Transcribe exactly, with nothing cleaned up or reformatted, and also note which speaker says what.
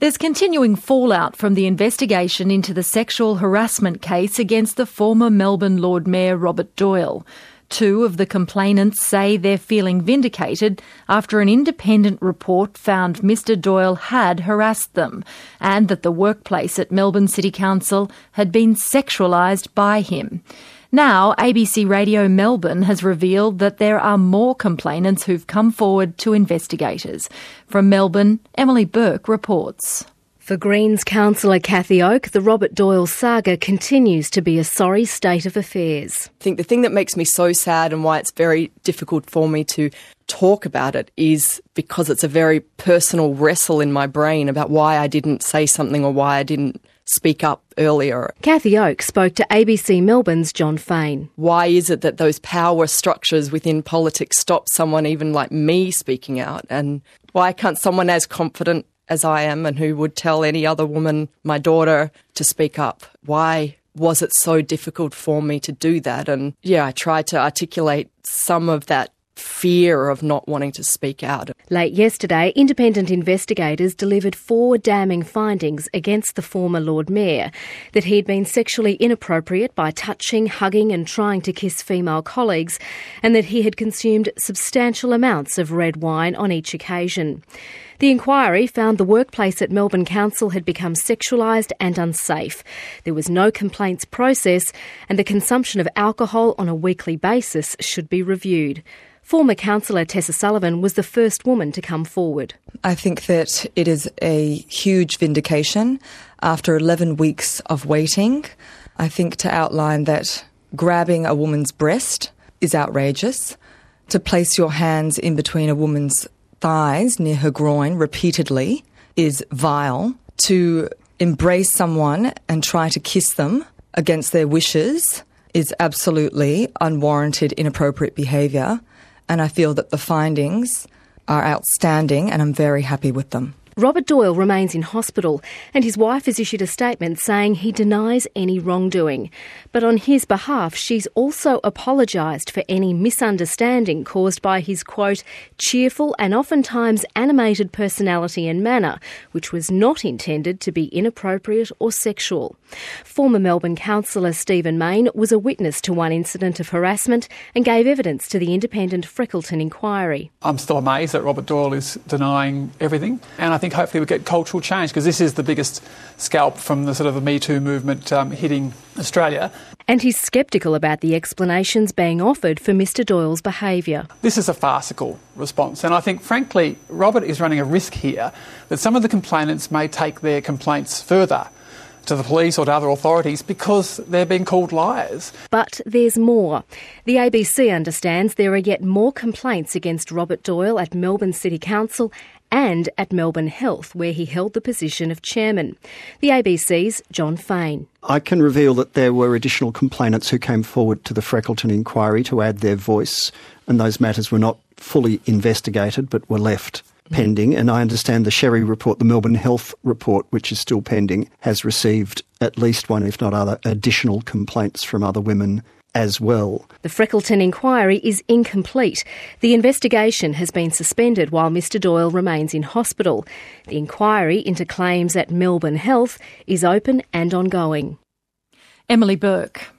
Speaker 1: There's continuing fallout from the investigation into the sexual harassment case against the former Melbourne Lord Mayor Robert Doyle. Two of the complainants say they're feeling vindicated after an independent report found Mr Doyle had harassed them and that the workplace at Melbourne City Council had been sexualised by him. Now, A B C Radio Melbourne has revealed that there are more complainants who've come forward to investigators. From Melbourne, Emily Burke reports.
Speaker 2: For Greens councillor Cathy Oak, the Robert Doyle saga continues to be a sorry state of affairs.
Speaker 3: I think the thing that makes me so sad and why it's very difficult for me to talk about it is because it's a very personal wrestle in my brain about why I didn't say something or why I didn't speak up earlier.
Speaker 2: Cathy Oak spoke to A B C Melbourne's John Fain.
Speaker 3: Why is it that those power structures within politics stop someone even like me speaking out? And why can't someone as confident as I am and who would tell any other woman, my daughter, to speak up? Why was it so difficult for me to do that? And yeah, I tried to articulate some of that fear of not wanting to speak out.
Speaker 2: Late yesterday, independent investigators delivered four damning findings against the former Lord Mayor: that he had been sexually inappropriate by touching, hugging and trying to kiss female colleagues, and that he had consumed substantial amounts of red wine on each occasion. The inquiry found the workplace at Melbourne Council had become sexualised and unsafe. There was no complaints process and the consumption of alcohol on a weekly basis should be reviewed. Former councillor Tessa Sullivan was the first woman to come forward.
Speaker 4: I think that it is a huge vindication after eleven weeks of waiting. I think to outline that grabbing a woman's breast is outrageous. To place your hands in between a woman's thighs near her groin repeatedly is vile. To embrace someone and try to kiss them against their wishes is absolutely unwarranted, inappropriate behaviour. And I feel that the findings are outstanding and I'm very happy with them.
Speaker 2: Robert Doyle remains in hospital and his wife has issued a statement saying he denies any wrongdoing. But on his behalf, she's also apologised for any misunderstanding caused by his, quote, cheerful and oftentimes animated personality and manner, which was not intended to be inappropriate or sexual. Former Melbourne councillor Stephen Mayne was a witness to one incident of harassment and gave evidence to the independent Freckleton inquiry.
Speaker 5: I'm still amazed that Robert Doyle is denying everything, and I think hopefully we get cultural change because this is the biggest scalp from the sort of the Me Too movement um, hitting Australia.
Speaker 2: And he's sceptical about the explanations being offered for Mr Doyle's behaviour.
Speaker 5: This is a farcical response, and I think, frankly, Robert is running a risk here that some of the complainants may take their complaints further to the police or to other authorities because they're being called liars.
Speaker 2: But there's more. The A B C understands there are yet more complaints against Robert Doyle at Melbourne City Council and at Melbourne Health, where he held the position of chairman. The A B C's John Fain.
Speaker 6: I can reveal that there were additional complainants who came forward to the Freckleton inquiry to add their voice, and those matters were not fully investigated but were left pending. And I understand the Sherry report, the Melbourne Health report, which is still pending, has received at least one, if not other, additional complaints from other women as well.
Speaker 2: The Freckleton inquiry is incomplete. The investigation has been suspended while Mr Doyle remains in hospital. The inquiry into claims at Melbourne Health is open and ongoing.
Speaker 1: Emily Burke.